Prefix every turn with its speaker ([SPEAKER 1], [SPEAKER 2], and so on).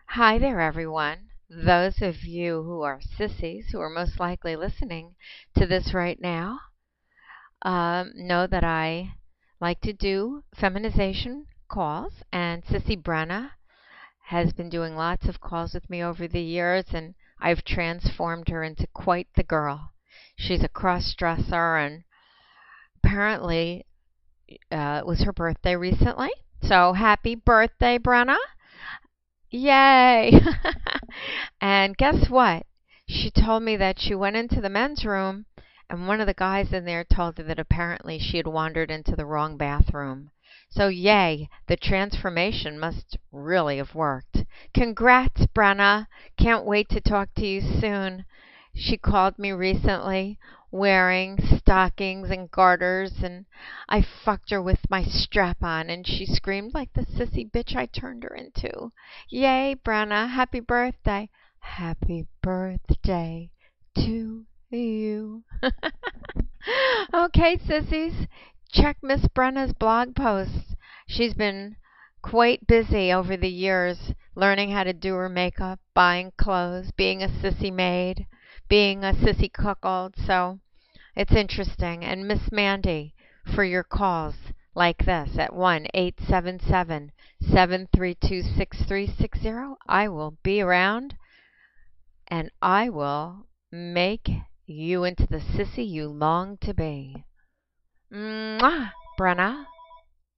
[SPEAKER 1] Hi there, everyone. Those of you who are sissies who are most likely listening to this right now know that I like to do feminization calls, and Sissy Brenna has been doing lots of calls with me over the years, and I've transformed her into quite the girl. She's a cross-dresser, and apparently it was her birthday recently. So happy birthday, Brenna. Yay! And guess what? She told me that she went into the men's room and one of the guys in there told her that apparently she had wandered into the wrong bathroom. So, yay, the transformation must really have worked. Congrats, Brenna. Can't wait to talk to you soon. She called me recently wearing stockings and garters, and I fucked her with my strap on, and she screamed like the sissy bitch I turned her into. Yay, Brenna. Happy birthday. Happy birthday to you. Okay, sissies, check Miss Brenna's blog posts. She's been quite busy over the years learning how to do her makeup, buying clothes, being a sissy maid, being a sissy cuckold. So it's interesting. And Miss Mandy, for your calls like this at 1-877-732-6360, I will be around and I will make you into the sissy you long to be. Mwah, Brenna.